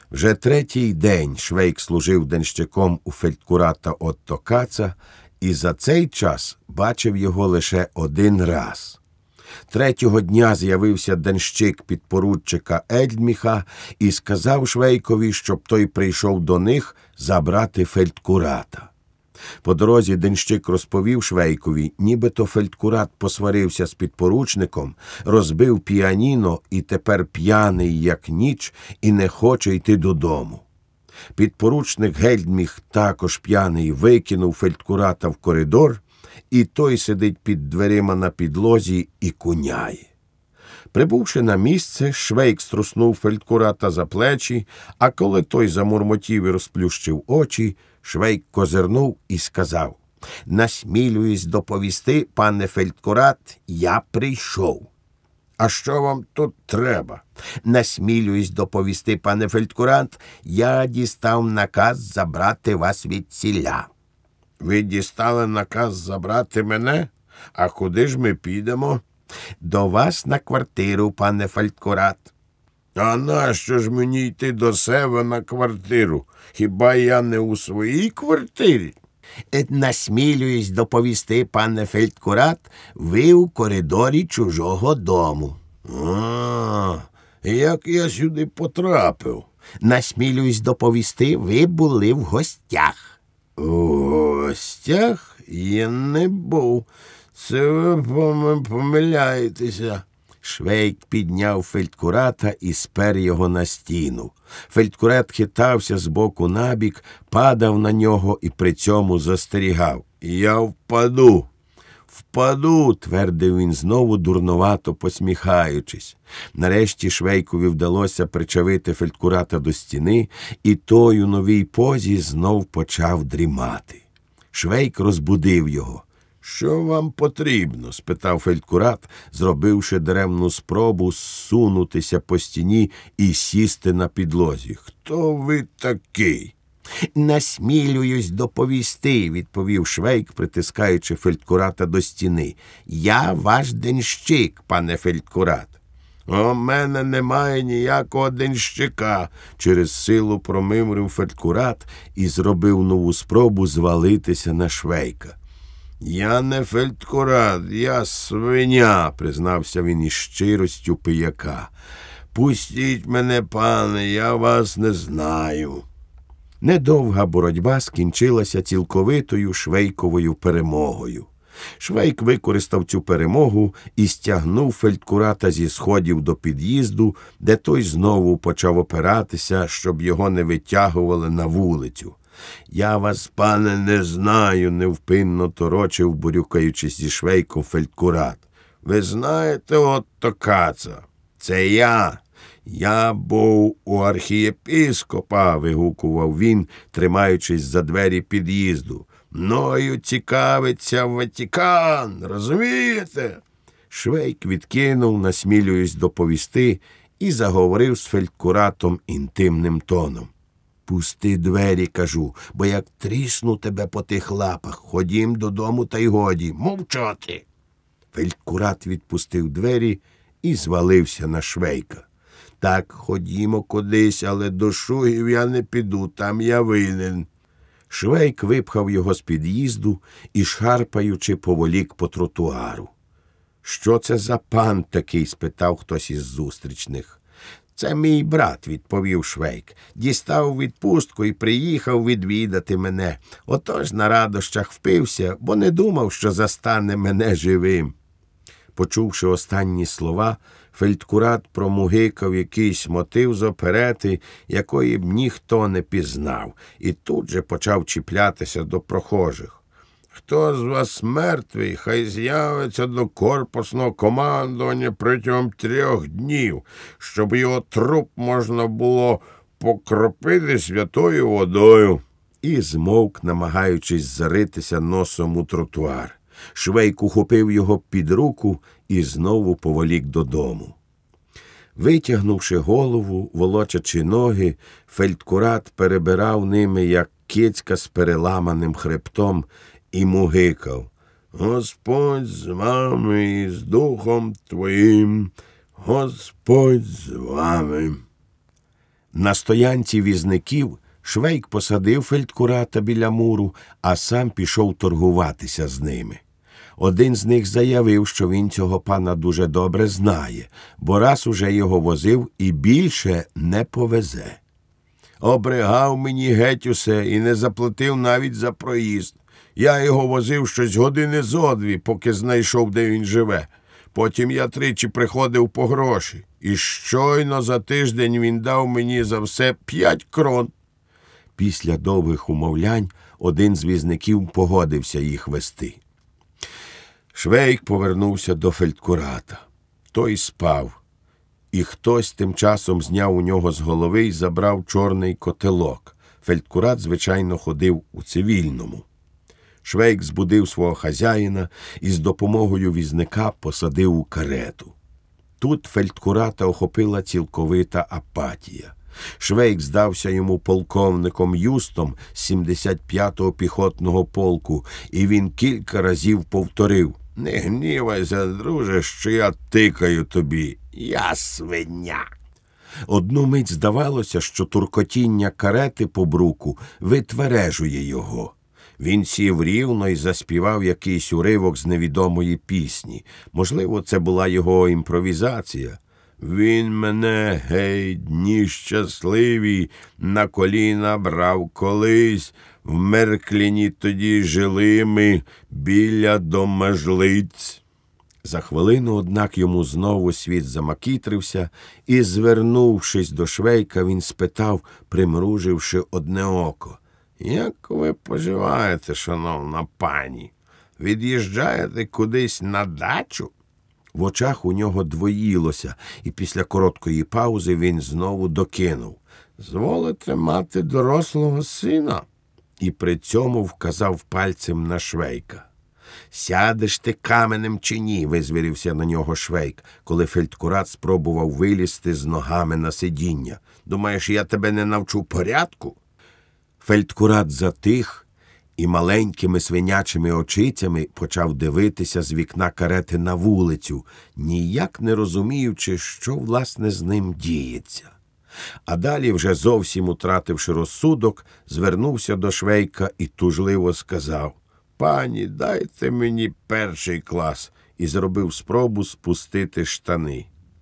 Вже третій день Швейк служив денщиком у фельдкурата Отто Каца і за цей час бачив його лише один раз. Третього дня з'явився денщик підпоручика Ельдміха і сказав Швейкові, щоб той прийшов до них забрати фельдкурата. По дорозі денщик розповів Швейкові, нібито фельдкурат посварився з підпоручником, розбив піаніно і тепер п'яний, як ніч, і не хоче йти додому. Підпоручник Гельдміх, також п'яний, викинув фельдкурата в коридор, і той сидить під дверима на підлозі і куняє. Прибувши на місце, Швейк струснув фельдкурата за плечі, а коли той замурмотів і розплющив очі, Швейк козирнув і сказав: «Насмілююсь доповісти, пане фельдкурат, я прийшов». «А що вам тут треба?» «Насмілююсь доповісти, пане фельдкурат, я дістав наказ забрати вас відсіля». «Ви дістали наказ забрати мене? А куди ж ми підемо?» «До вас на квартиру, пане фельдкурат». «А нащо ж мені йти до себе на квартиру? Хіба я не у своїй квартирі?» «Насмілююсь доповісти, пане фельдкурат, ви у коридорі чужого дому». Як я сюди потрапив?» «Насмілююсь доповісти, ви були в гостях». «У гостях? Я не був. Це ви помиляєтеся». Швейк підняв фельдкурата і спер його на стіну. Фельдкурат хитався з боку на бік, падав на нього і при цьому застерігав. «Я впаду, впаду», – твердив він знову, дурновато посміхаючись. Нарешті Швейкові вдалося причавити фельдкурата до стіни, і той у новій позі знов почав дрімати. Швейк розбудив його. «Що вам потрібно?» – спитав фельдкурат, зробивши даремну спробу зсунутися по стіні і сісти на підлозі. «Хто ви такий?» «Насмілююсь доповісти», – відповів Швейк, притискаючи фельдкурата до стіни. «Я ваш денщик, пане фельдкурат». «У мене немає ніякого денщика», – через силу промимрив фельдкурат і зробив нову спробу звалитися на Швейка. «Я не фельдкурат, я свиня», – признався він із щиростю пияка. «Пустіть мене, пане, я вас не знаю». Недовга боротьба скінчилася цілковитою Швейковою перемогою. Швейк використав цю перемогу і стягнув фельдкурата зі сходів до під'їзду, де той знову почав опиратися, щоб його не витягували на вулицю. «Я вас, пане, не знаю», – невпинно торочив, бурюкаючись зі Швейком фельдкурат. «Ви знаєте Отто Каца? Це я. Я був у архієпіскопа», – вигукував він, тримаючись за двері під'їзду. «Мною цікавиться Ватикан, розумієте?» Швейк відкинув, насмілююсь доповісти, і заговорив з фельдкуратом інтимним тоном. «Пусти двері, кажу, бо як трісну тебе по тих лапах. Ходім додому та й годі, мовчати». Фельдкурат відпустив двері і звалився на Швейка. «Так, ходімо кудись, але до Шугів я не піду, там я винен». Швейк випхав його з під'їзду і, шарпаючи, поволік по тротуару. «Що це за пан такий?» – спитав хтось із зустрічних. «Це мій брат», – відповів Швейк. «Дістав відпустку і приїхав відвідати мене. Отож на радощах впився, бо не думав, що застане мене живим». Почувши останні слова, фельдкурат промугикав якийсь мотив з оперети, якої б ніхто не пізнав, і тут же почав чіплятися до прохожих. «Хто з вас мертвий, хай з'явиться до корпусного командування протягом 3 днів, щоб його труп можна було покропити святою водою». І змовк, намагаючись заритися носом у тротуар. Швейк ухопив його під руку і знову поволік додому. Витягнувши голову, волочачи ноги, фельдкурат перебирав ними, як кицька з переламаним хребтом, і мугикав. «Господь з вами і з духом твоїм, Господь з вами». На стоянці візників Швейк посадив фельдкурата біля муру, а сам пішов торгуватися з ними. Один з них заявив, що він цього пана дуже добре знає, бо раз уже його возив і більше не повезе. «Обригав мені геть усе і не заплатив навіть за проїзд. Я його возив щось години зо дві, поки знайшов, де він живе. Потім я тричі приходив по гроші. І щойно за тиждень він дав мені за все 5 крон». Після довгих умовлянь один з візників погодився їх вести. Швейк повернувся до фельдкурата. Той спав, і хтось тим часом зняв у нього з голови і забрав чорний котелок. Фельдкурат, звичайно, ходив у цивільному. Швейк збудив свого хазяїна і з допомогою візника посадив у карету. Тут фельдкурата охопила цілковита апатія. Швейк здався йому полковником Юстом з 75-го піхотного полку, і він кілька разів повторив: «Не гнівайся, друже, що я тикаю тобі. Я свиня». Одну мить здавалося, що туркотіння карети по бруку витвережує його. Він сів рівно і заспівав якийсь уривок з невідомої пісні. Можливо, це була його імпровізація. «Він мене, гей, дні щасливі, на коліна брав колись, в Меркліні тоді жили ми біля домажлиць». За хвилину, однак, йому знову світ замакітрився, і, звернувшись до Швейка, він спитав, примруживши одне око: «Як ви поживаєте, шановна пані? Від'їжджаєте кудись на дачу?» В очах у нього двоїлося, і після короткої паузи він знову докинув: «Зволите мати дорослого сина?» І при цьому вказав пальцем на Швейка. «Сядеш ти каменем чи ні?» – визвірився на нього Швейк, коли фельдкурат спробував вилізти з ногами на сидіння. «Думаєш, я тебе не навчу порядку?» Фельдкурат затих і маленькими свинячими очицями почав дивитися з вікна карети на вулицю, ніяк не розуміючи, що, власне, з ним діється. А далі, вже зовсім утративши розсудок, звернувся до Швейка і тужливо сказав: «Пані, дайте мені 1 клас», і зробив спробу спустити штани.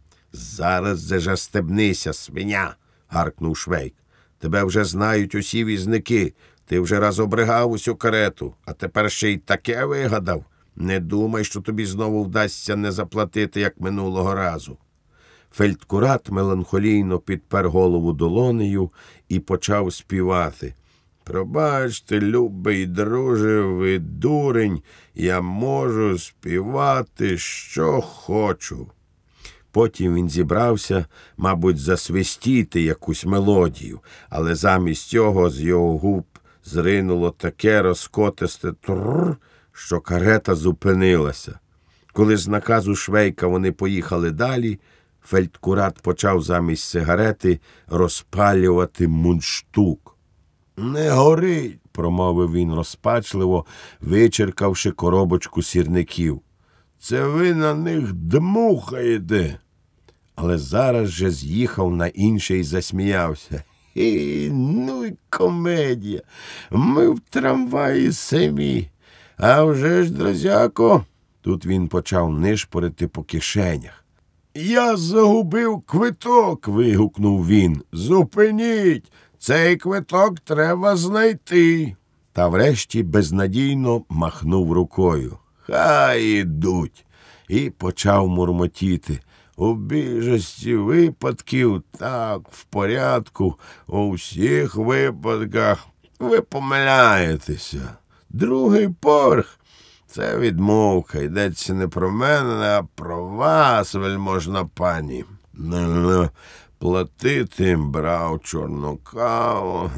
«Зараз зажастебнися, свиня!» – гаркнув Швейк. «Тебе вже знають усі візники. Ти вже раз обригав усю карету, а тепер ще й таке вигадав. Не думай, що тобі знову вдасться не заплатити, як минулого разу». Фельдкурат меланхолійно підпер голову долонею і почав співати: «Пробачте, любий друже, ви дурень, я можу співати, що хочу». Потім він зібрався, мабуть, засвистіти якусь мелодію, але замість цього з його губ зринуло таке розкотисте «трррр», що карета зупинилася. Коли з наказу Швейка вони поїхали далі, фельдкурат почав замість сигарети розпалювати мундштук. «Не горить», – промовив він розпачливо, вичеркавши коробочку сірників. «Це ви на них дмухаєте». Але зараз же з'їхав на інше і засміявся. Ну й комедія. Ми в трамваї самі. А вже ж, друзяко». Тут він почав нишпорити по кишенях. «Я загубив квиток», – вигукнув він. «Зупиніть! Цей квиток треба знайти». Та врешті безнадійно махнув рукою. «Хай ідуть», і почав мурмотіти. «У більшості випадків так, в порядку, у всіх випадках ви помиляєтеся. Другий поверх – це відмовка, йдеться не про мене, а про вас, вельможна пані. Платити брав чорну каву.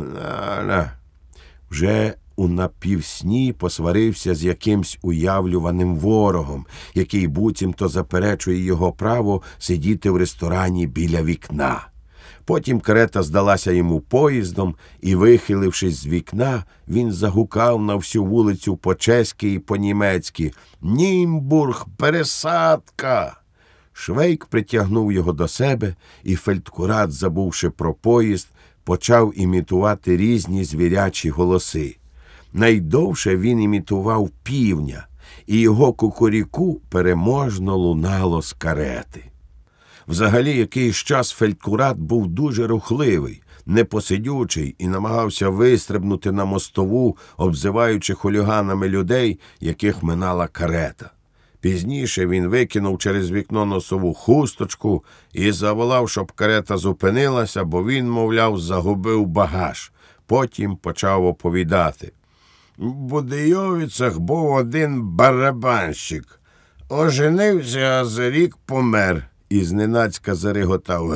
Вже у напівсні посварився з якимсь уявлюваним ворогом, який буцімто заперечує його право сидіти в ресторані біля вікна. Потім карета здалася йому поїздом, і, вихилившись з вікна, він загукав на всю вулицю по-чеськи і по-німецьки: «Німбург, пересадка!» Швейк притягнув його до себе, і фельдкурат, забувши про поїзд, почав імітувати різні звірячі голоси. Найдовше він імітував півня, і його кукуріку переможно лунало з карети. Взагалі, якийсь час фельдкурат був дуже рухливий, непосидючий і намагався вистрибнути на мостову, обзиваючи хуліганами людей, яких минала карета. Пізніше він викинув через вікно носову хусточку і заволав, щоб карета зупинилася, бо він, мовляв, загубив багаж. Потім почав оповідати. В Будийовицях був один барабанщик. Оженився, а за рік помер. І зненацька зареготав.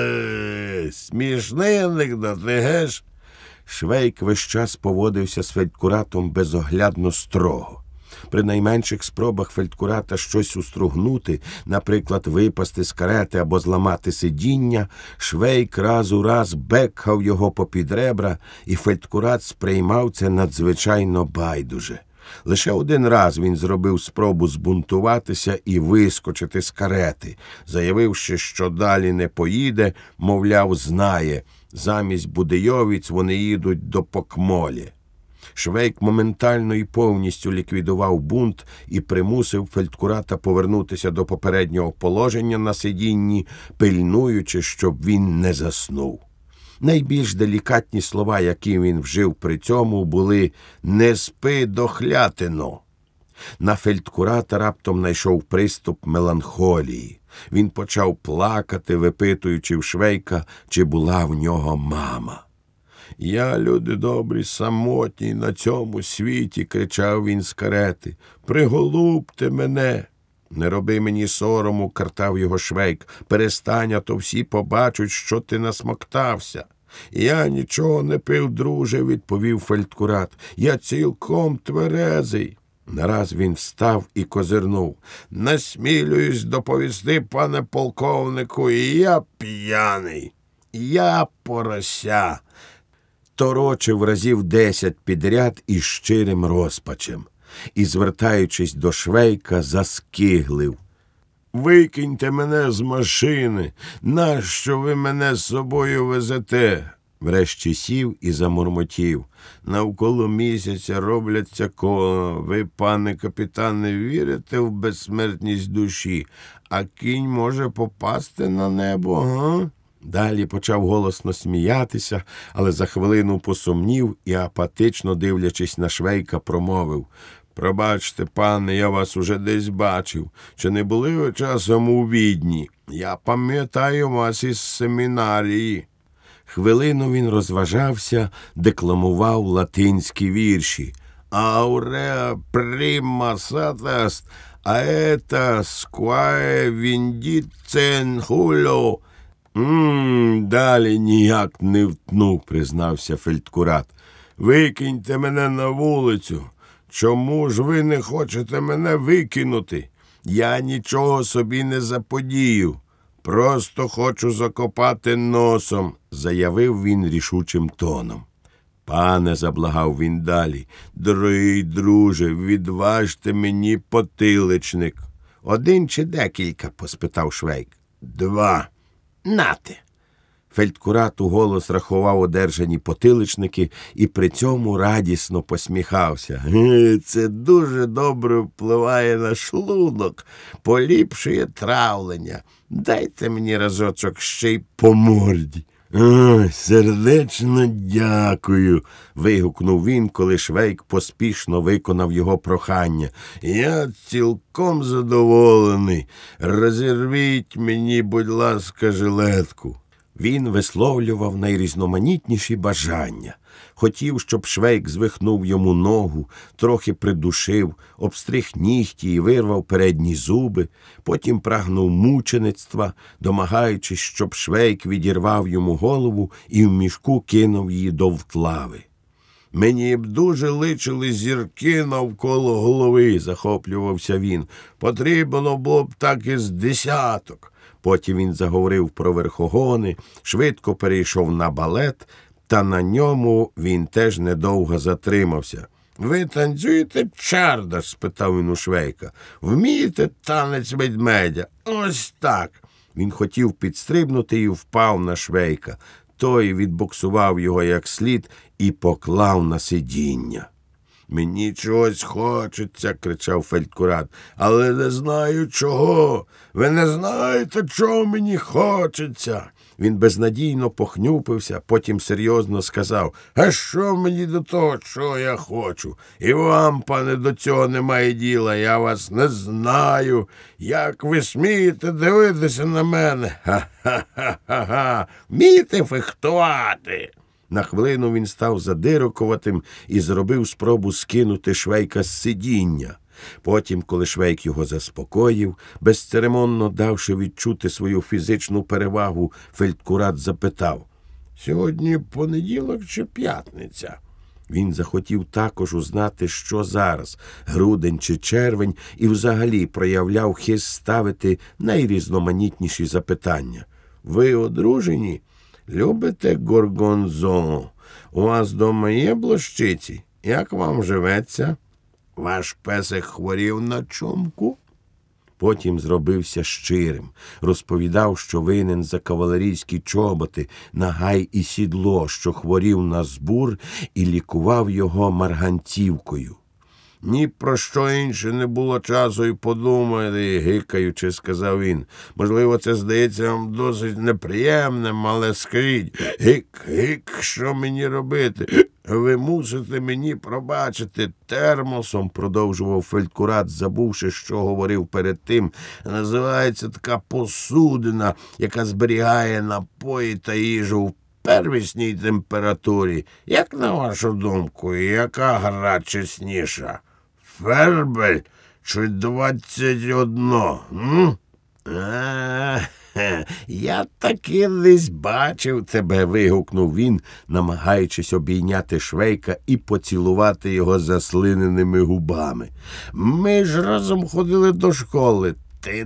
Смішний анекдот, геш? Швейк весь час поводився з фельдкуратом безоглядно строго. При найменших спробах фельдкурата щось устругнути, наприклад, випасти з карети або зламати сидіння, Швейк раз у раз бекхав його попід ребра, і фельдкурат сприймав це надзвичайно байдуже. Лише один раз він зробив спробу збунтуватися і вискочити з карети, заявивши, що далі не поїде, мовляв, знає, замість Будийовиць вони їдуть до Покмолі. Швейк моментально і повністю ліквідував бунт і примусив фельдкурата повернутися до попереднього положення на сидінні, пильнуючи, щоб він не заснув. Найбільш делікатні слова, які він вжив при цьому, були «не спи, дохлятино». На фельдкурата раптом найшов приступ меланхолії. Він почав плакати, випитуючи в Швейка, чи була в нього мама. «Я, люди добрі, самотній на цьому світі», – кричав він з карети. «Приголубте мене!» «Не роби мені сорому», – картав його Швейк. «Перестань, а то всі побачать, що ти насмоктався». «Я нічого не пив, друже», – відповів фельдкурат. «Я цілком тверезий». Нараз він встав і козирнув. «Насмілююсь доповісти, пане полковнику, і я п'яний. Я порося». Торочив разів 10 підряд із щирим розпачем. І, звертаючись до Швейка, заскиглив. «Викиньте мене з машини! Нащо ви мене з собою везете?» Врешті сів і замурмотів. «Навколо місяця робляться кола. Ви, пане капітане, вірите в безсмертність душі? А кінь може попасти на небо, га?» Далі почав голосно сміятися, але за хвилину посумнів і, апатично дивлячись на Швейка, промовив. «Пробачте, пане, я вас уже десь бачив. Чи не були ви часом у Відні? Я пам'ятаю вас із семінарії». Хвилину він розважався, декламував латинські вірші. «Ауреа прима сатаст, аета сквае віндіцен хуло». Далі ніяк не втнув, признався фельдкурат. «Викиньте мене на вулицю. Чому ж ви не хочете мене викинути? Я нічого собі не заподію. Просто хочу закопати носом», – заявив він рішучим тоном. «Пане», – заблагав він далі, – «дорогий друже, відважте мені потиличник». «Один чи декілька?» – поспитав Швейк. «2. Нате». Фельдкурат уголос рахував одержані потиличники і при цьому радісно посміхався. «Це дуже добре впливає на шлунок, поліпшує травлення. Дайте мені разочок ще й по морді». «Сердечно дякую», – вигукнув він, коли Швейк поспішно виконав його прохання. «Я цілком задоволений. Розірвіть мені, будь ласка, жилетку». Він висловлював найрізноманітніші бажання. Хотів, щоб Швейк звихнув йому ногу, трохи придушив, обстриг нігті і вирвав передні зуби, потім прагнув мучеництва, домагаючись, щоб Швейк відірвав йому голову і в мішку кинув її до втлави. «Мені б дуже личили зірки навколо голови», – захоплювався він. «Потрібно було б так із 10. Потім він заговорив про верхогони, швидко перейшов на балет, та на ньому він теж недовго затримався. Ви танцюєте чардаш? – спитав він у Швейка. Вмієте танець ведмедя? Ось так. Він хотів підстрибнути і впав на Швейка. Той відбоксував його як слід і поклав на сидіння. «Мені чогось хочеться», – кричав фельдкурат, – «але не знаю чого. Ви не знаєте, чого мені хочеться». Він безнадійно похнюпився, потім серйозно сказав: «А що мені до того, що я хочу? І вам, пане, до цього немає діла, я вас не знаю. Як ви смієте дивитися на мене? Ха-ха-ха-ха! Вмієте фехтувати?» На хвилину він став задирокуватим і зробив спробу скинути Швейка з сидіння. Потім, коли Швейк його заспокоїв, безцеремонно давши відчути свою фізичну перевагу, фельдкурат запитав: «Сьогодні понеділок чи п'ятниця?» Він захотів також узнати, що зараз, грудень чи червень, і взагалі проявляв хист ставити найрізноманітніші запитання. «Ви одружені? Любите горгонзон? У вас дома є блощиці? Як вам живеться? Ваш песик хворів на чумку?» Потім зробився щирим, розповідав, що винен за кавалерійські чоботи, нагай і сідло, що хворів на збур, і лікував його марганцівкою. «Ні про що інше не було часу і подумати», – гикаючи, сказав він. «Можливо, це здається вам досить неприємним, але скажіть, гик, що мені робити? Ви мусите мені пробачити. Термосом», – продовжував фельдкурат, забувши, що говорив перед тим, – «називається така посудина, яка зберігає напої та їжу в первісній температурі. Як на вашу думку, яка гра чесніша? Фербель чи 21? Я таки десь бачив тебе», – вигукнув він, намагаючись обійняти Швейка і поцілувати його заслиненими губами. «Ми ж разом ходили до школи». «Ти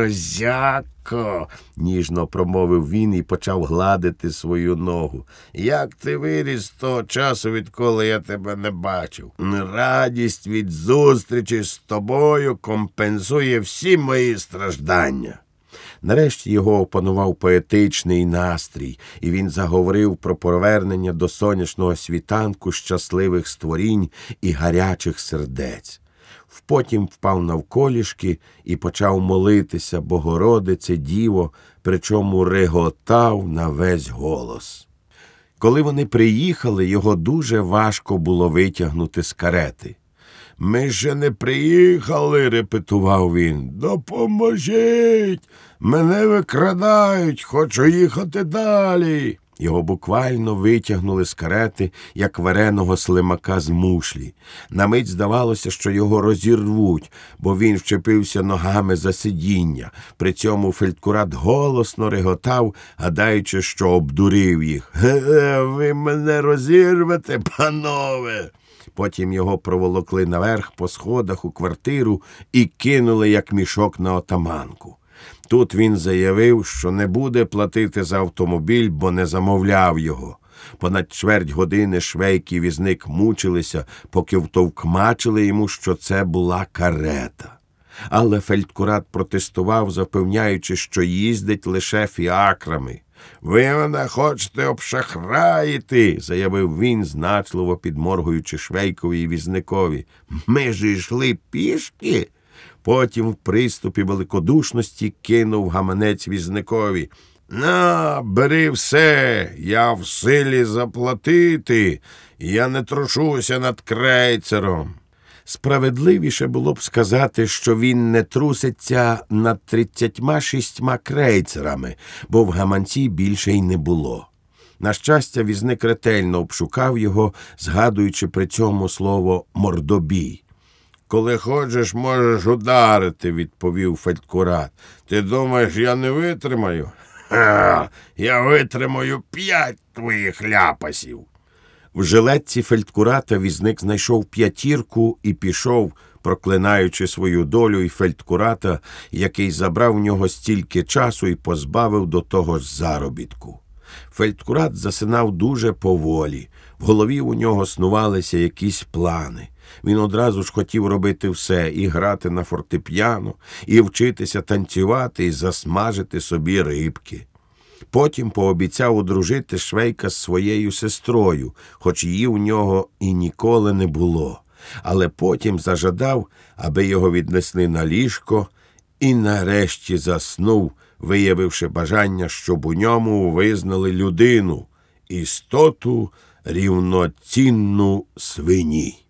друзяко», – ніжно промовив він і почав гладити свою ногу. «Як ти виріс того часу, відколи я тебе не бачив. Радість від зустрічі з тобою компенсує всі мої страждання». Нарешті його опанував поетичний настрій, і він заговорив про повернення до сонячного світанку щасливих створінь і гарячих сердець. Потім впав навколішки і почав молитися «Богородице, Діво», причому реготав на весь голос. Коли вони приїхали, його дуже важко було витягнути з карети. «Ми ще не приїхали», – репетував він. «Допоможіть! Мене викрадають, хочу їхати далі». Його буквально витягнули з карети, як вареного слимака з мушлі. На мить здавалося, що його розірвуть, бо він вчепився ногами за сидіння. При цьому фельдкурат голосно реготав, гадаючи, що обдурив їх. «Ви мене розірвете, панове!» Потім його проволокли наверх по сходах у квартиру і кинули, як мішок на отаманку. Тут він заявив, що не буде платити за автомобіль, бо не замовляв його. Понад чверть години Швейк і візник мучилися, поки втовкмачили йому, що це була карета. Але фельдкурат протестував, запевняючи, що їздить лише фіакрами. «Ви мене хочете обшахраїти», – заявив він, значливо підморгуючи Швейкові і візникові. «Ми ж йшли пішки». Потім в приступі великодушності кинув гаманець візникові. «На, бери все, я в силі заплатити, я не трушуся над крейцером». Справедливіше було б сказати, що він не труситься над 36 крейцерами, бо в гаманці більше й не було. На щастя, візник ретельно обшукав його, згадуючи при цьому слово «мордобій». «Коли хочеш, можеш ударити», – відповів фельдкурат. «Ти думаєш, я не витримаю?» «Ха! Я витримаю 5 твоїх ляпасів». В жилетці фельдкурата візник знайшов 5 і пішов, проклинаючи свою долю і фельдкурата, який забрав в нього стільки часу і позбавив до того ж заробітку. Фельдкурат засинав дуже поволі, в голові у нього снувалися якісь плани. Він одразу ж хотів робити все – і грати на фортепіано, і вчитися танцювати, і засмажити собі рибки. Потім пообіцяв одружити Швейка з своєю сестрою, хоч її у нього і ніколи не було. Але потім зажадав, аби його віднесли на ліжко, і нарешті заснув, виявивши бажання, щоб у ньому визнали людину, істоту рівноцінну свині.